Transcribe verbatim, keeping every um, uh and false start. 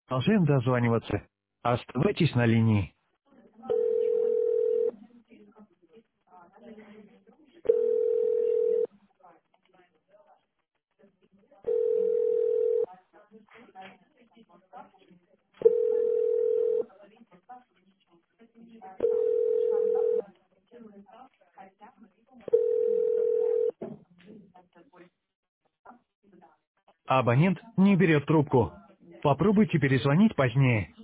Продолжаем дозваниваться. Оставайтесь на линии. Абонент не берет трубку. Попробуйте перезвонить позднее.